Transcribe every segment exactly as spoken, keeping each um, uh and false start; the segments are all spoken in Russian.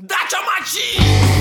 Дача мочи!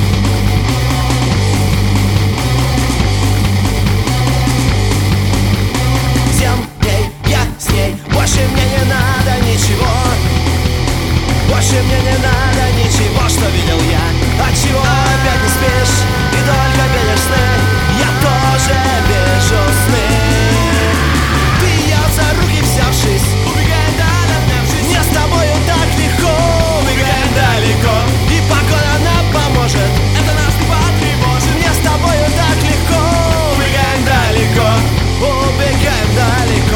Семь дней я с ней, больше мне не надо ничего. Больше мне не надо ничего, что видел я. Отчего опять не спишь и только видишь сны? Я тоже вижу сны. Ты и я за руки взявшись, убегаем далеко. Мне с тобою так легко, убегаем далеко. И погода нам поможет, это нас не потревожит. Мне с тобою так легко, убегаем далеко, убегаем далеко.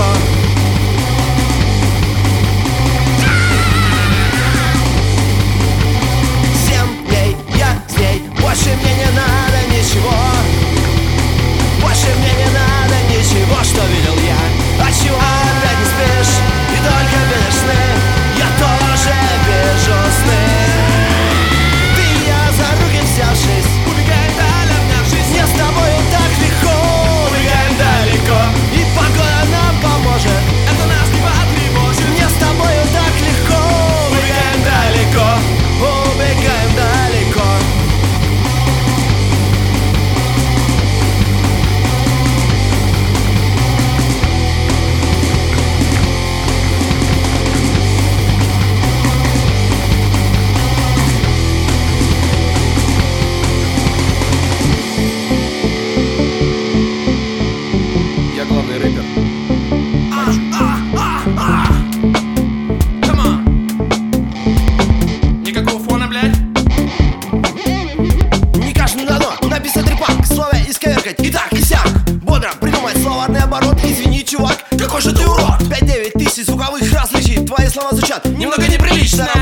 Больше мне не надо ничего. Больше мне не надо ничего, что видел я. Отчего опять не спишь и только видишь сны? Я тоже вижу сны. Ты и я за руки взявшись, убегаем далеко, обнявшись. Мне с тобою так легко, убегаем далеко. И погода нам поможет, это нас не потревожит. Мне с тобою так легко, убегаем далеко, убегаем далеко. Я главный рэпер. Come on. Никакого фона, блядь. Не каждому дано написать рэпак, слово исковеркать и так и сяк. Бодро придумать словарный оборот. Извини, чувак, какой же ты урод. Пять-девять тысяч звуковых различий. Твои слова звучат немного неприлично.